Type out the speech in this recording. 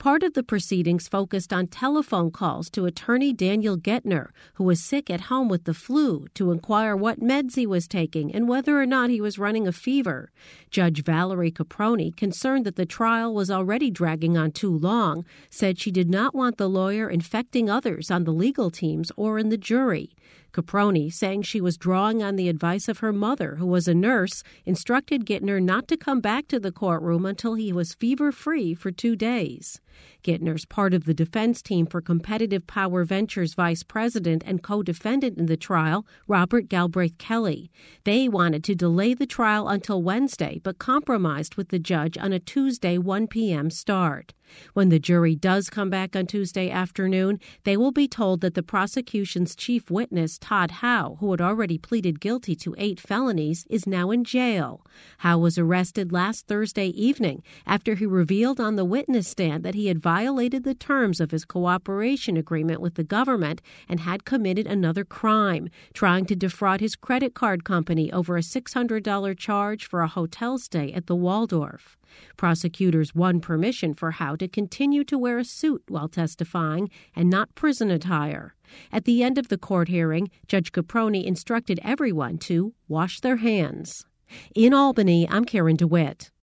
Part of the proceedings focused on telephone calls to attorney Daniel Gettner, who was sick at home with the flu, to inquire what meds he was taking and whether or not he was running a fever. Judge Valerie Caproni, concerned that the trial was already dragging on too long, said she did not want the lawyer infecting others on the legal teams or in the jury. Caproni, saying she was drawing on the advice of her mother, who was a nurse, instructed Gettner not to come back to the courtroom until he was fever-free for 2 days. Gettner's part of the defense team for Competitive Power Ventures vice president and co-defendant in the trial, Robert Galbraith Kelly. They wanted to delay the trial until Wednesday, but compromised with the judge on a Tuesday 1 p.m. start. When the jury does come back on Tuesday afternoon, they will be told that the prosecution's chief witness, Todd Howe, who had already pleaded guilty to 8 felonies, is now in jail. Howe was arrested last Thursday evening after he revealed on the witness stand that he had violated the terms of his cooperation agreement with the government and had committed another crime, trying to defraud his credit card company over a $600 charge for a hotel stay at the Waldorf. Prosecutors won permission for Howe to continue to wear a suit while testifying and not prison attire. At the end of the court hearing, Judge Caproni instructed everyone to wash their hands. In Albany, I'm Karen DeWitt.